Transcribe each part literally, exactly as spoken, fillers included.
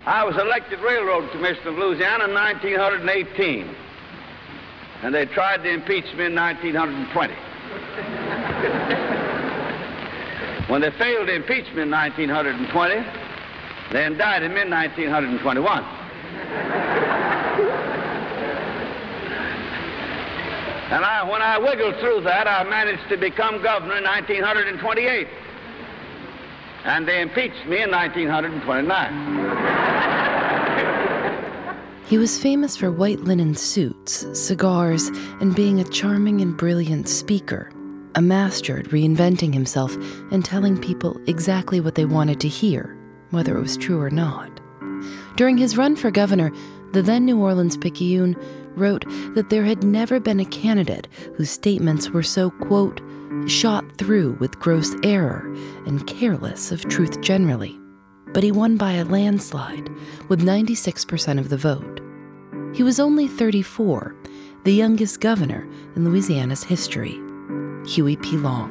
I was elected Railroad Commissioner of Louisiana in nineteen eighteen, and they tried to impeach me in nineteen twenty. When they failed to impeach me in nineteen twenty, they indicted me in nineteen twenty-one. And I, when I wiggled through that, I managed to become governor in nineteen twenty-eight. And they impeached me in nineteen twenty-nine. He was famous for white linen suits, cigars, and being a charming and brilliant speaker, a master at reinventing himself and telling people exactly what they wanted to hear, whether it was true or not. During his run for governor, the then New Orleans Picayune wrote that there had never been a candidate whose statements were so, quote, shot through with gross error and careless of truth generally. But he won by a landslide, with ninety-six percent of the vote. He was only thirty-four, the youngest governor in Louisiana's history, Huey P. Long.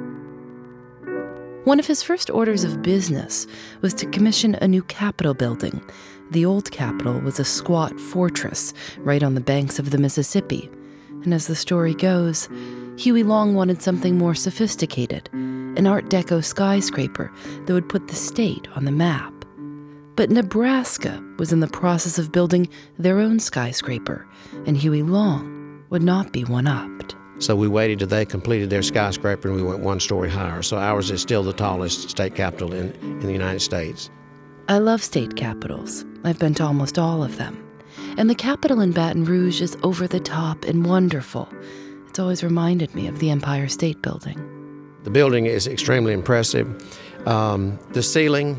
One of his first orders of business was to commission a new Capitol building. The old Capitol was a squat fortress right on the banks of the Mississippi, and as the story goes, Huey Long wanted something more sophisticated, an Art Deco skyscraper that would put the state on the map. But Nebraska was in the process of building their own skyscraper, and Huey Long would not be one-upped. So we waited till they completed their skyscraper and we went one story higher. So ours is still the tallest state capitol in, in the United States. I love state capitals. I've been to almost all of them. And the Capitol in Baton Rouge is over the top and wonderful. It's always reminded me of the Empire State Building. The building is extremely impressive. Um, the ceiling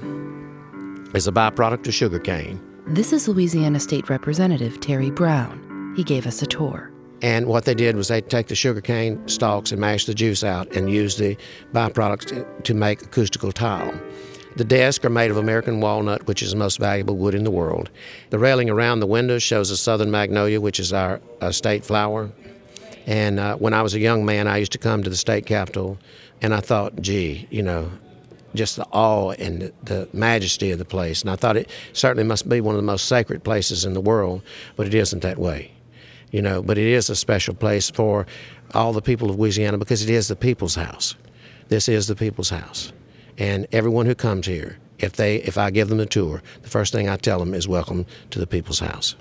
is a byproduct of sugarcane. This is Louisiana State Representative Terry Brown. He gave us a tour. And what they did was they take the sugarcane stalks and mash the juice out and use the byproducts to, to make acoustical tile. The desks are made of American walnut, which is the most valuable wood in the world. The railing around the windows shows a southern magnolia, which is our uh, state flower. And uh, when I was a young man, I used to come to the state capitol, and I thought, gee, you know, just the awe and the, the majesty of the place. And I thought it certainly must be one of the most sacred places in the world, but it isn't that way. You know, but it is a special place for all the people of Louisiana because it is the people's house. This is the people's house. And everyone who comes here, if they, if I give them a tour, the first thing I tell them is welcome to the people's house.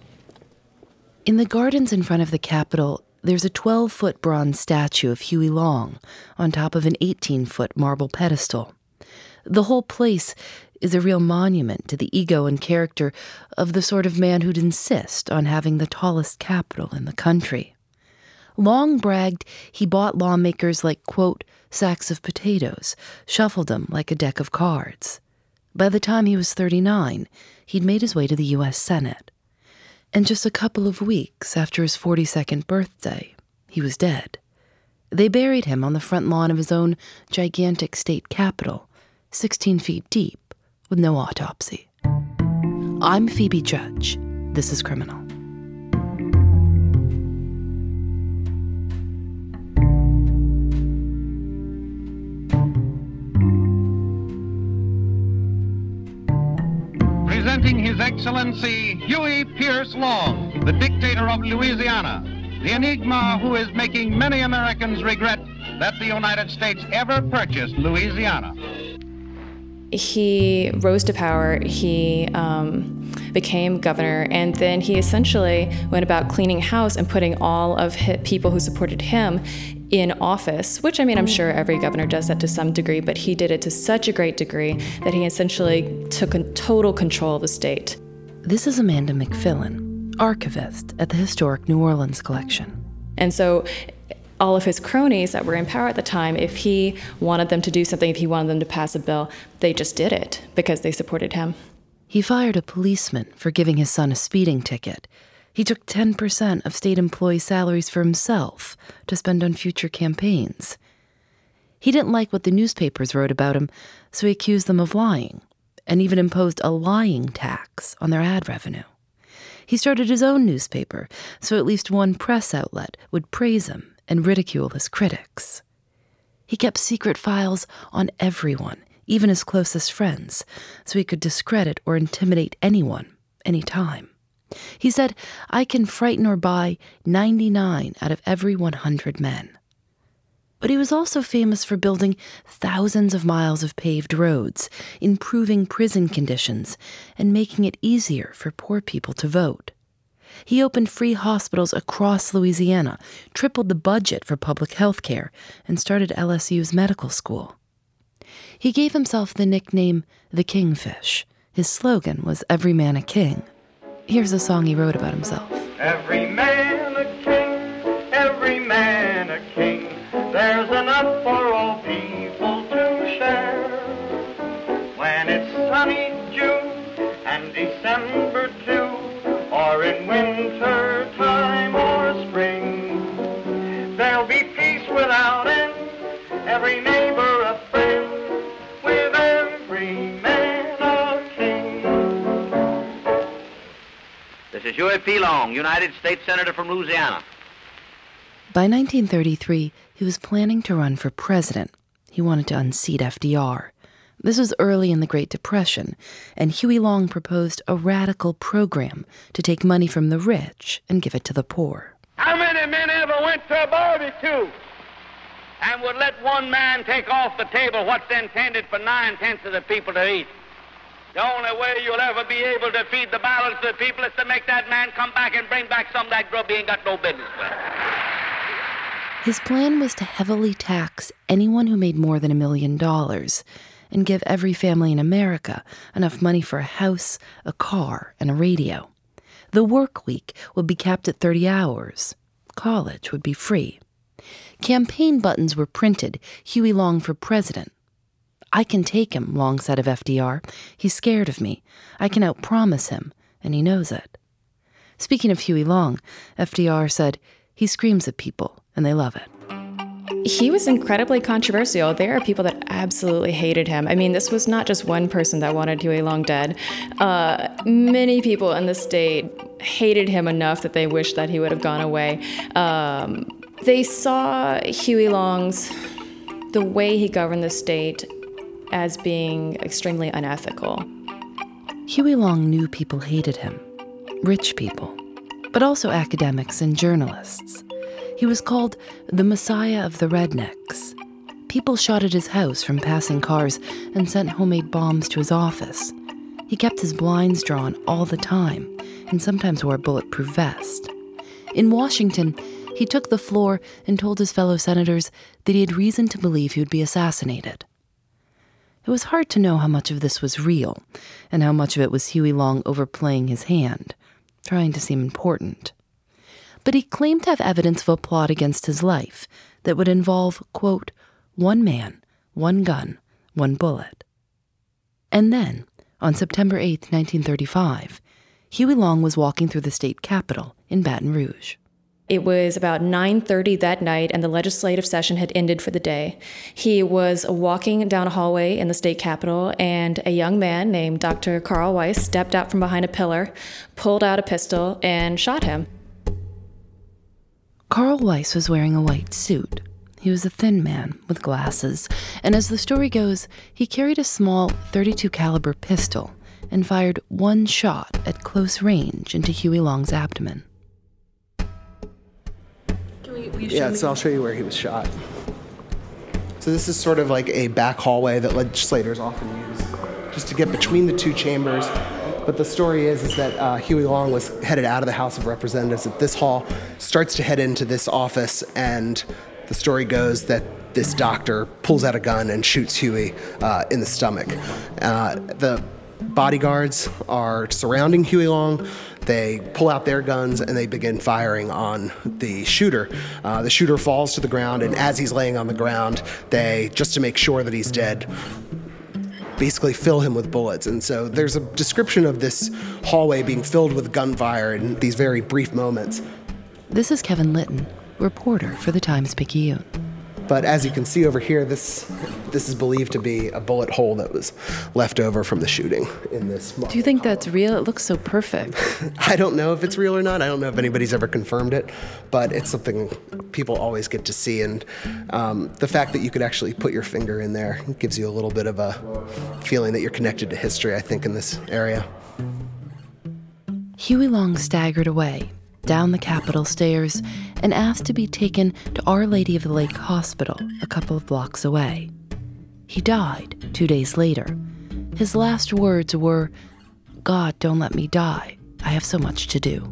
In the gardens in front of the Capitol, there's a twelve-foot bronze statue of Huey Long on top of an eighteen-foot marble pedestal. The whole place is a real monument to the ego and character of the sort of man who'd insist on having the tallest capitol in the country. Long bragged he bought lawmakers like, quote, sacks of potatoes, shuffled them like a deck of cards. By the time he was thirty-nine, he'd made his way to the U S Senate. And just a couple of weeks after his forty-second birthday, he was dead. They buried him on the front lawn of his own gigantic state capitol, sixteen feet deep, with no autopsy. I'm Phoebe Judge. This is Criminal. Presenting His Excellency Huey Pierce Long, the dictator of Louisiana, the enigma who is making many Americans regret that the United States ever purchased Louisiana. He rose to power, he um, became governor, and then he essentially went about cleaning house and putting all of his people who supported him in office, which, I mean, I'm sure every governor does that to some degree, but he did it to such a great degree that he essentially took total control of the state. This is Amanda McFillin, archivist at the Historic New Orleans Collection. And so all of his cronies that were in power at the time, if he wanted them to do something, if he wanted them to pass a bill, they just did it because they supported him. He fired a policeman for giving his son a speeding ticket. He took ten percent of state employee salaries for himself to spend on future campaigns. He didn't like what the newspapers wrote about him, so he accused them of lying, and even imposed a lying tax on their ad revenue. He started his own newspaper, so at least one press outlet would praise him and ridicule his critics. He kept secret files on everyone, even his closest friends, so he could discredit or intimidate anyone, anytime. He said, "I can frighten or buy ninety-nine out of every one hundred men." But he was also famous for building thousands of miles of paved roads, improving prison conditions, and making it easier for poor people to vote. He opened free hospitals across Louisiana, tripled the budget for public health care, and started L S U's medical school. He gave himself the nickname the Kingfish. His slogan was "Every man a king." Here's a song he wrote about himself. Every man a king, every man a king. There's enough for all people to share. When it's sunny June and December too, or in winter time or spring, there'll be peace without end, every neighbor a friend, with every man a king. This is Huey P. Long, United States Senator from Louisiana. By nineteen thirty-three, he was planning to run for president. He wanted to unseat F D R. This was early in the Great Depression, and Huey Long proposed a radical program to take money from the rich and give it to the poor. How many men ever went to a barbecue and would let one man take off the table what's intended for nine-tenths of the people to eat? The only way you'll ever be able to feed the balance of the people is to make that man come back and bring back some of that grub he ain't got no business with. His plan was to heavily tax anyone who made more than a million dollars and give every family in America enough money for a house, a car, and a radio. The work week would be capped at thirty hours. College would be free. Campaign buttons were printed, Huey Long for president. "I can take him," Long said of F D R. "He's scared of me. I can outpromise him, and he knows it." Speaking of Huey Long, F D R said, "He screams at people, and they love it." He was incredibly controversial. There are people that absolutely hated him. I mean, this was not just one person that wanted Huey Long dead. Uh, many people in the state hated him enough that they wished that he would have gone away. Um, they saw Huey Long's, the way he governed the state, as being extremely unethical. Huey Long knew people hated him, rich people, but also academics and journalists. He was called the Messiah of the Rednecks. People shot at his house from passing cars and sent homemade bombs to his office. He kept his blinds drawn all the time and sometimes wore a bulletproof vest. In Washington, he took the floor and told his fellow senators that he had reason to believe he would be assassinated. It was hard to know how much of this was real and how much of it was Huey Long overplaying his hand, trying to seem important. But he claimed to have evidence of a plot against his life that would involve, quote, one man, one gun, one bullet. And then, on September eighth, nineteen thirty-five, Huey Long was walking through the state capitol in Baton Rouge. It was about nine thirty that night, and the legislative session had ended for the day. He was walking down a hallway in the state capitol, and a young man named Doctor Carl Weiss stepped out from behind a pillar, pulled out a pistol, and shot him. Carl Weiss was wearing a white suit. He was a thin man with glasses, and as the story goes, he carried a small thirty-two caliber pistol and fired one shot at close range into Huey Long's abdomen. Can we, will you show yeah, me? So I'll show you where he was shot. So this is sort of like a back hallway that legislators often use, just to get between the two chambers. But the story is, is that uh, Huey Long was headed out of the House of Representatives at this hall, starts to head into this office, and the story goes that this doctor pulls out a gun and shoots Huey uh, in the stomach. Uh, the bodyguards are surrounding Huey Long. They pull out their guns and they begin firing on the shooter. Uh, the shooter falls to the ground, and as he's laying on the ground, they, just to make sure that he's dead, basically fill him with bullets. And so there's a description of this hallway being filled with gunfire in these very brief moments. This is Kevin Litton, reporter for the Times-Picayune. But as you can see over here, this This is believed to be a bullet hole that was left over from the shooting in this. Do you think that's real? It looks so perfect. I don't know if it's real or not. I don't know if anybody's ever confirmed it, but it's something people always get to see. And um, the fact that you could actually put your finger in there gives you a little bit of a feeling that you're connected to history, I think, in this area. Huey Long staggered away, down the Capitol stairs, and asked to be taken to Our Lady of the Lake Hospital, a couple of blocks away. He died two days later. His last words were, "God, don't let me die. I have so much to do."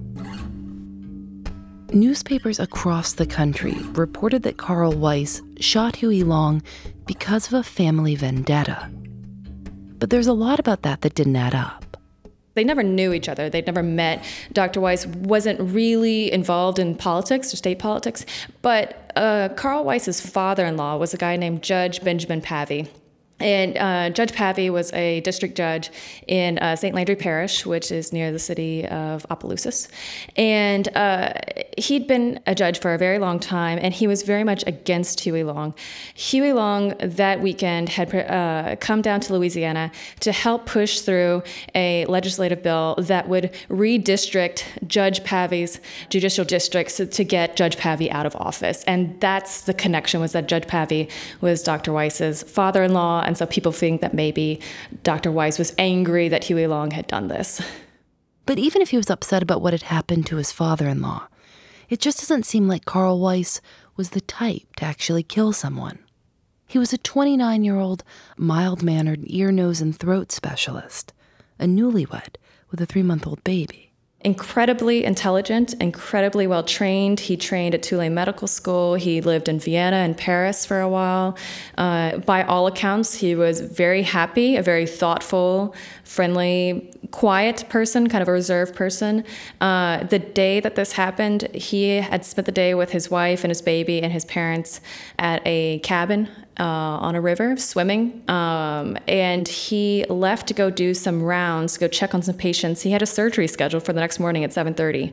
Newspapers across the country reported that Carl Weiss shot Huey Long because of a family vendetta. But there's a lot about that that didn't add up. They never knew each other. They'd never met. Doctor Weiss wasn't really involved in politics or state politics, but uh, Carl Weiss's father-in-law was a guy named Judge Benjamin Pavey. And uh, Judge Pavey was a district judge in uh, Saint Landry Parish, which is near the city of Opelousas. And uh, he'd been a judge for a very long time, and he was very much against Huey Long. Huey Long that weekend had uh, come down to Louisiana to help push through a legislative bill that would redistrict Judge Pavey's judicial districts to get Judge Pavey out of office. And that's the connection, was that Judge Pavey was Doctor Weiss's father-in-law. And so people think that maybe Doctor Weiss was angry that Huey Long had done this. But even if he was upset about what had happened to his father-in-law, it just doesn't seem like Carl Weiss was the type to actually kill someone. He was a twenty-nine-year-old, mild-mannered ear, nose, and throat specialist, a newlywed with a three-month-old baby. Incredibly intelligent, incredibly well-trained. He trained at Tulane Medical School. He lived in Vienna and Paris for a while. Uh, by all accounts, he was very happy, a very thoughtful, friendly, quiet person, kind of a reserved person. Uh, the day that this happened, he had spent the day with his wife and his baby and his parents at a cabin Uh, on a river, swimming, um, and he left to go do some rounds, to go check on some patients. He had a surgery scheduled for the next morning at seven thirty.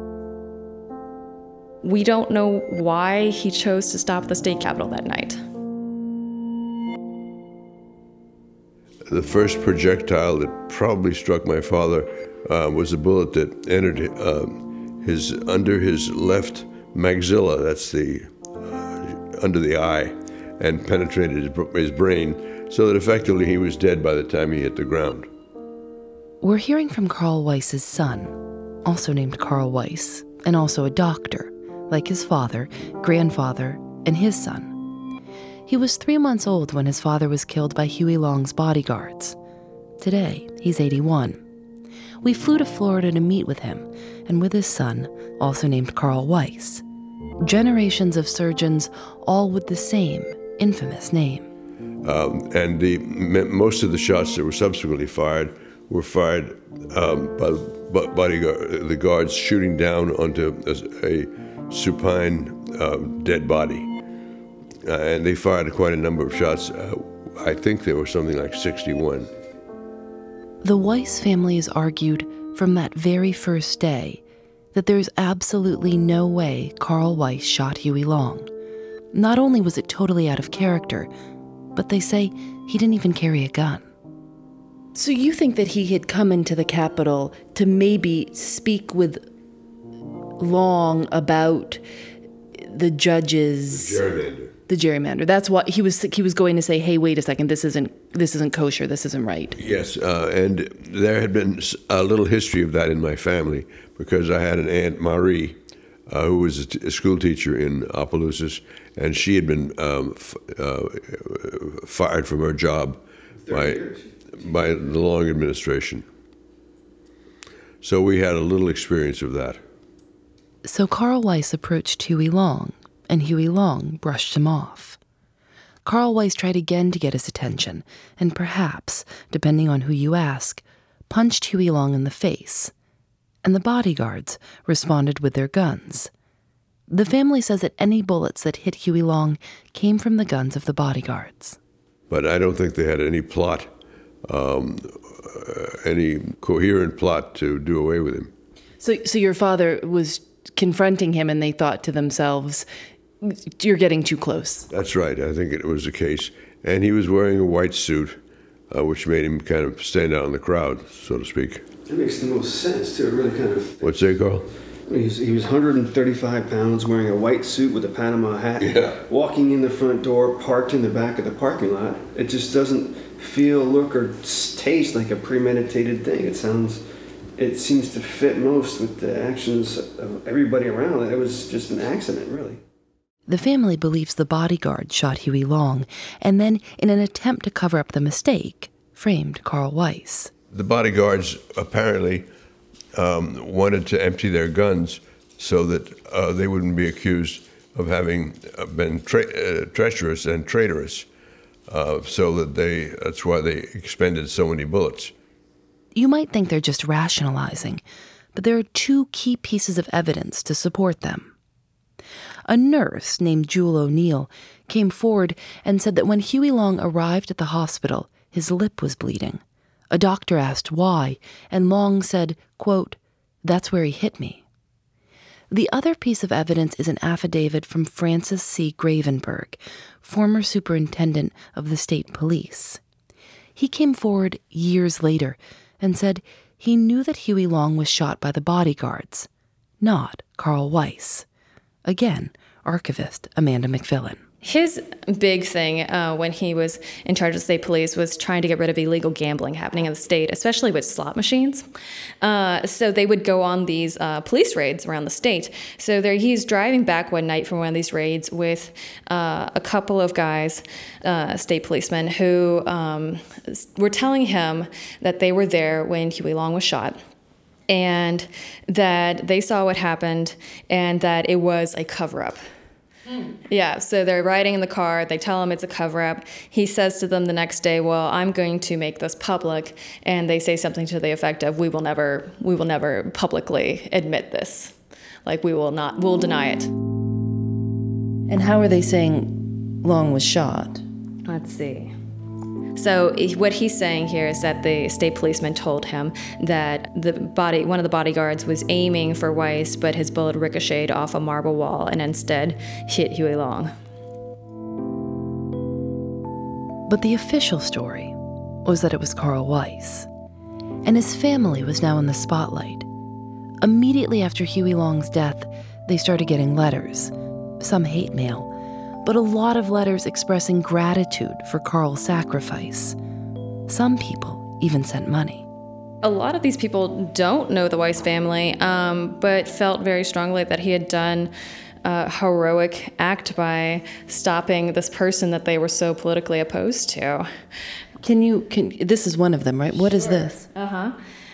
We don't know why he chose to stop at the state capitol that night. The first projectile that probably struck my father uh, was a bullet that entered uh, his under his left maxilla, that's the uh, under the eye, and penetrated his, his brain, so that effectively he was dead by the time he hit the ground. We're hearing from Carl Weiss's son, also named Carl Weiss, and also a doctor, like his father, grandfather, and his son. He was three months old when his father was killed by Huey Long's bodyguards. Today, he's eighty-one. We flew to Florida to meet with him, and with his son, also named Carl Weiss. Generations of surgeons, all with the same infamous name. Um, and the most of the shots that were subsequently fired were fired um, by, by bodyguard, the guards shooting down onto a, a supine um, dead body. Uh, and they fired quite a number of shots. Uh, I think there were something like sixty-one. The Weiss family has argued from that very first day that there's absolutely no way Carl Weiss shot Huey Long. Not only was it totally out of character, but they say he didn't even carry a gun. So you think that he had come into the Capitol to maybe speak with Long about the judges... The gerrymander. The gerrymander. That's what he was he was going to say, hey, wait a second, this isn't this isn't kosher, this isn't right. Yes, uh, and there had been a little history of that in my family, because I had an Aunt Marie, uh, who was a, t- a school teacher in Opelousas, and she had been um, f- uh, fired from her job by, by the Long administration. So we had a little experience of that. So Carl Weiss approached Huey Long, and Huey Long brushed him off. Carl Weiss tried again to get his attention, and perhaps, depending on who you ask, punched Huey Long in the face. And the bodyguards responded with their guns. The family says that any bullets that hit Huey Long came from the guns of the bodyguards. But I don't think they had any plot, um, any coherent plot to do away with him. So, so your father was confronting him, and they thought to themselves, you're getting too close. That's right. I think it was the case. and he was wearing a white suit, uh, which made him kind of stand out in the crowd, so to speak. That makes the most sense, too. It really kind of... What's that, Carl? He was, he was one hundred thirty-five pounds, wearing a white suit with a Panama hat, yeah. walking in the front door, parked in the back of the parking lot. It just doesn't feel, look, or taste like a premeditated thing. It sounds, it seems to fit most with the actions of everybody around it. It was just an accident, really. The family believes the bodyguard shot Huey Long, and then, in an attempt to cover up the mistake, framed Carl Weiss. The bodyguards apparently um, wanted to empty their guns so that uh, they wouldn't be accused of having been tra- uh, treacherous and traitorous. Uh, so that they, that's why they expended so many bullets. You might think they're just rationalizing, but there are two key pieces of evidence to support them. A nurse named Jewel O'Neill came forward and said that when Huey Long arrived at the hospital, his lip was bleeding. A doctor asked why, and Long said, quote, "That's where he hit me." The other piece of evidence is an affidavit from Francis C. Gravenberg, former superintendent of the state police. He came forward years later and said he knew that Huey Long was shot by the bodyguards, not Carl Weiss. Again, archivist Amanda McFillan. His big thing uh, when he was in charge of the state police was trying to get rid of illegal gambling happening in the state, especially with slot machines. Uh, so they would go on these uh, police raids around the state. So there, he's driving back one night from one of these raids with uh, a couple of guys, uh, state policemen, who um, were telling him that they were there when Huey Long was shot, and that they saw what happened, and that it was a cover-up. Mm. Yeah, so they're riding in the car. They tell him it's a cover-up. He says to them the next day, "Well, I'm going to make this public," and they say something to the effect of, "We will never, we will never publicly admit this. Like we will not, we'll deny it." And how are they saying Long was shot? Let's see. So what he's saying here is that the state policeman told him that the body, one of the bodyguards was aiming for Weiss, but his bullet ricocheted off a marble wall and instead hit Huey Long. But the official story was that it was Carl Weiss, and his family was now in the spotlight. Immediately after Huey Long's death, they started getting letters, some hate mail, but a lot of letters expressing gratitude for Carl's sacrifice. Some people even sent money. A lot of these people don't know the Weiss family, um, but felt very strongly that he had done a heroic act by stopping this person that they were so politically opposed to. Can you, can, this is one of them, right? What is this? Uh-huh.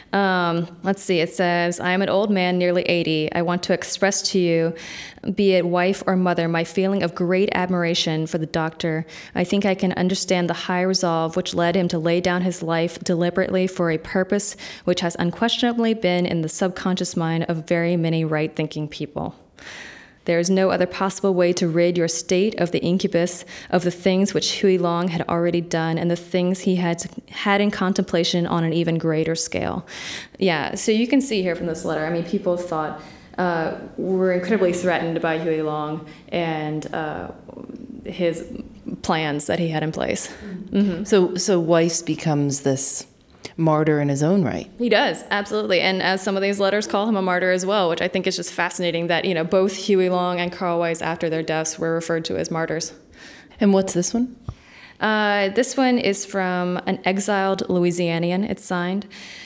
Um, let's see, it says, "I am an old man, nearly eighty. I want to express to you, be it wife or mother, my feeling of great admiration for the doctor. I think I can understand the high resolve which led him to lay down his life deliberately for a purpose which has unquestionably been in the subconscious mind of very many right-thinking people. There is no other possible way to rid your state of the incubus of the things which Huey Long had already done and the things he had had in contemplation on an even greater scale." Yeah, so you can see here from this letter, I mean, people thought, uh, were incredibly threatened by Huey Long and uh, his plans that he had in place. Mm-hmm. So, so Weiss becomes this martyr in his own right. He does, absolutely. And as some of these letters call him a martyr as well, which I think is just fascinating that, you know, both Huey Long and Carl Weiss after their deaths were referred to as martyrs. And what's this one? Uh, this one is from an exiled Louisianian. It's signed.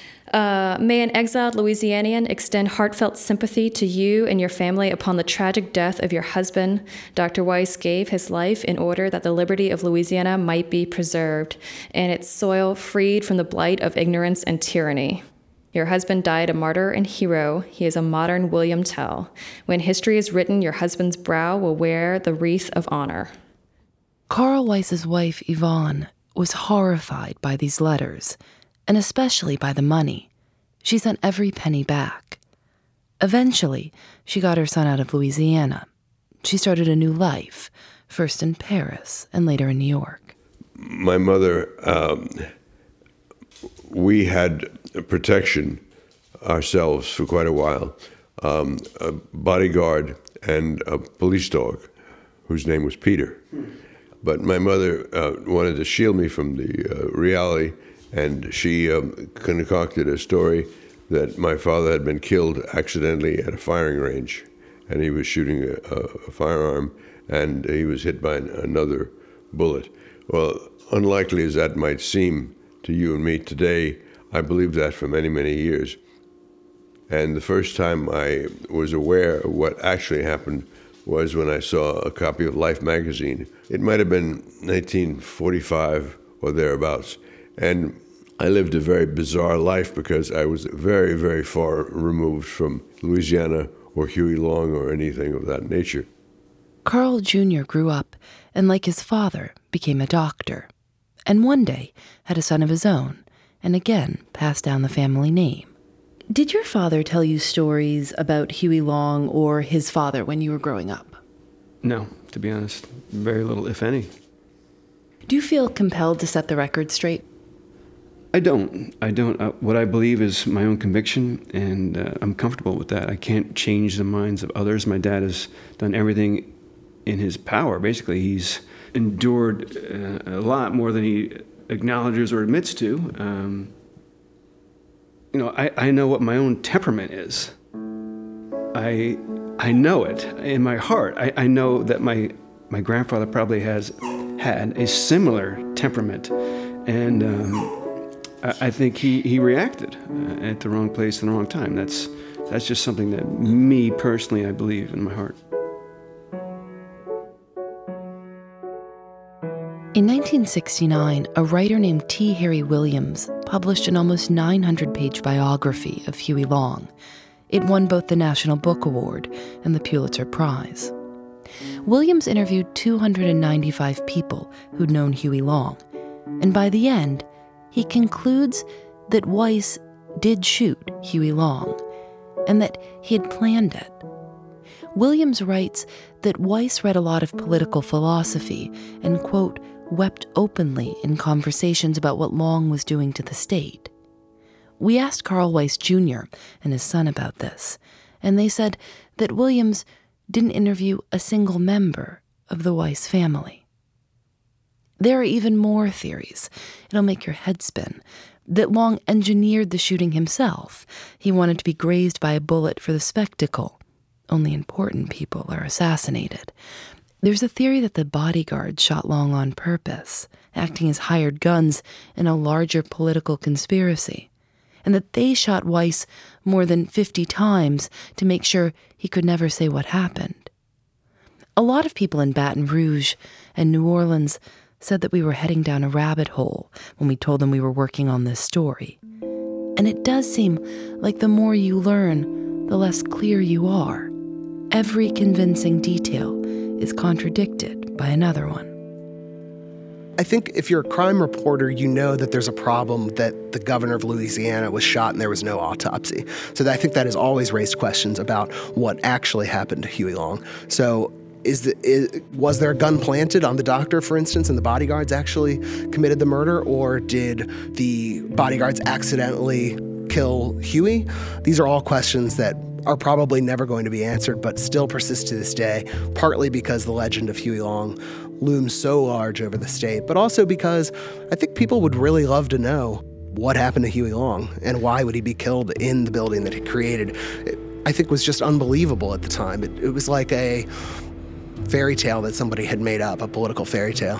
Uh, "May an exiled Louisianian extend heartfelt sympathy to you and your family upon the tragic death of your husband. Doctor Weiss gave his life in order that the liberty of Louisiana might be preserved, and its soil freed from the blight of ignorance and tyranny. Your husband died a martyr and hero. He is a modern William Tell. When history is written, your husband's brow will wear the wreath of honor." Carl Weiss's wife, Yvonne, was horrified by these letters, and especially by the money. She sent every penny back. Eventually, she got her son out of Louisiana. She started a new life, first in Paris and later in New York. My mother, um, we had protection ourselves for quite a while. Um, a bodyguard and a police dog, whose name was Peter. But my mother uh, wanted to shield me from the uh, reality, and she um, concocted a story that my father had been killed accidentally at a firing range, and he was shooting a, a firearm, and he was hit by an, another bullet. Well, unlikely as that might seem to you and me today, I believed that for many, many years. And the first time I was aware of what actually happened was when I saw a copy of Life magazine. It might have been nineteen forty-five or thereabouts. And I lived a very bizarre life because I was very, very far removed from Louisiana or Huey Long or anything of that nature. Carl Junior grew up and, like his father, became a doctor. And one day had a son of his own, and again passed down the family name. Did your father tell you stories about Huey Long or his father when you were growing up? No, to be honest, very little, if any. Do you feel compelled to set the record straight? I don't. I don't. Uh, what I believe is my own conviction, and uh, I'm comfortable with that. I can't change the minds of others. My dad has done everything in his power. Basically, he's endured uh, a lot more than he acknowledges or admits to. Um, You know, I, I know what my own temperament is. I I know it in my heart. I, I know that my my grandfather probably has had a similar temperament, and um, I, I think he, he reacted uh, at the wrong place in the wrong time. That's that's just something that me personally I believe in my heart. In nineteen sixty-nine, a writer named T. Harry Williams published an almost nine hundred page biography of Huey Long. It won both the National Book Award and the Pulitzer Prize. Williams interviewed two hundred ninety-five people who'd known Huey Long, and by the end, he concludes that Weiss did shoot Huey Long, and that he had planned it. Williams writes that Weiss read a lot of political philosophy and, quote, wept openly in conversations about what Long was doing to the state. We asked Carl Weiss Junior and his son about this, and they said that Williams didn't interview a single member of the Weiss family. There are even more theories. It'll make your head spin. That Long engineered the shooting himself. He wanted to be grazed by a bullet for the spectacle. Only important people are assassinated. There's a theory that the bodyguards shot Long on purpose, acting as hired guns in a larger political conspiracy, and that they shot Weiss more than fifty times to make sure he could never say what happened. A lot of people in Baton Rouge and New Orleans said that we were heading down a rabbit hole when we told them we were working on this story. And it does seem like the more you learn, the less clear you are. Every convincing detail is contradicted by another one. I think if you're a crime reporter, you know that there's a problem that the governor of Louisiana was shot and there was no autopsy. So I think that has always raised questions about what actually happened to Huey Long. So is the, is, was there a gun planted on the doctor, for instance, and the bodyguards actually committed the murder? Or did the bodyguards accidentally kill Huey? These are all questions that are probably never going to be answered, but still persist to this day, partly because the legend of Huey Long looms so large over the state, but also because I think people would really love to know what happened to Huey Long and why would he be killed in the building that he created. It, I think was just unbelievable at the time. It, it was like a fairy tale that somebody had made up, a political fairy tale.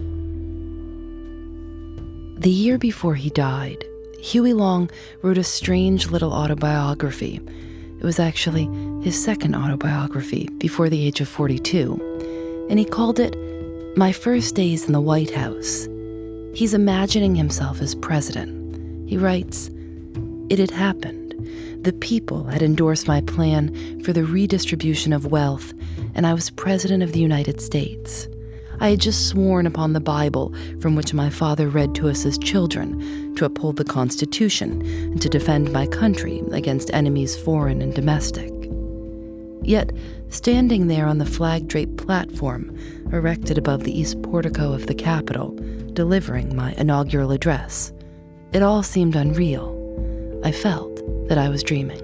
The year before he died, Huey Long wrote a strange little autobiography. It was actually his second autobiography before the age of forty-two, and he called it My First Days in the White House. He's imagining himself as president. He writes, "It had happened. The people had endorsed my plan for the redistribution of wealth, and I was president of the United States. I had just sworn upon the Bible, from which my father read to us as children, to uphold the Constitution and to defend my country against enemies foreign and domestic. Yet, standing there on the flag-draped platform erected above the east portico of the Capitol, delivering my inaugural address, it all seemed unreal. I felt that I was dreaming."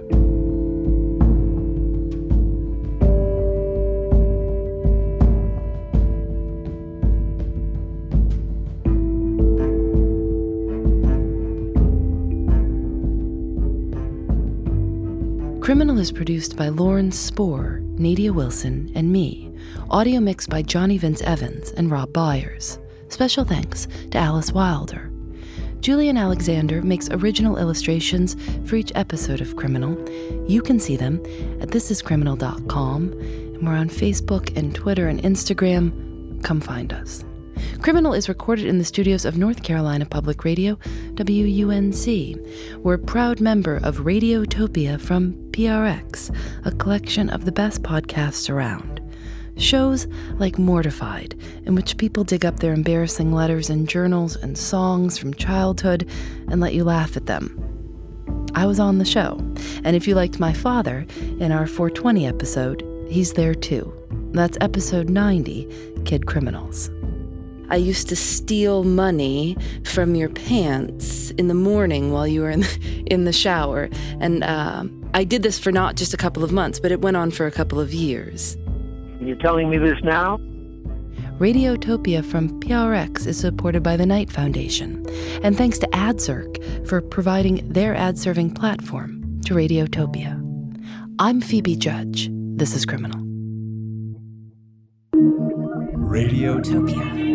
Criminal is produced by Lauren Spohr, Nadia Wilson, and me. Audio mixed by Johnny Vince Evans and Rob Byers. Special thanks to Alice Wilder. Julian Alexander makes original illustrations for each episode of Criminal. You can see them at this is criminal dot com, and we're on Facebook and Twitter and Instagram. Come find us. Criminal is recorded in the studios of North Carolina Public Radio, W U N C. We're a proud member of Radiotopia from P R X, a collection of the best podcasts around. Shows like Mortified, in which people dig up their embarrassing letters and journals and songs from childhood and let you laugh at them. I was on the show, and if you liked my father in our four twenty episode, he's there too. That's episode ninety, Kid Criminals. I used to steal money from your pants in the morning while you were in the, in the shower, and uh, I did this for not just a couple of months, but it went on for a couple of years. You're telling me this now? Radiotopia from P R X is supported by the Knight Foundation, and thanks to AdZerk for providing their ad-serving platform to Radiotopia. I'm Phoebe Judge. This is Criminal. Radiotopia.